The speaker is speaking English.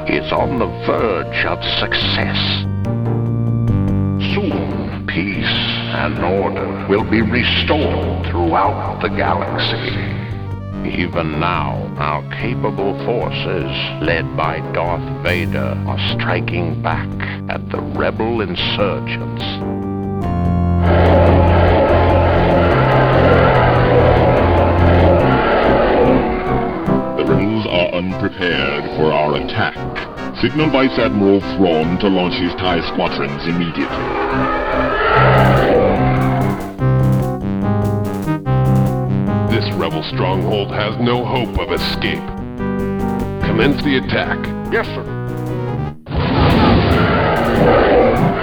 is on the verge of success. Soon, peace and order will be restored throughout the galaxy. Even now, our capable forces, led by Darth Vader, are striking back at the rebel insurgents. The rebels are unprepared for our attack. Signal Vice Admiral Thrawn to launch his TIE squadrons immediately. This rebel stronghold has no hope of escape. Commence the attack. Yes, sir.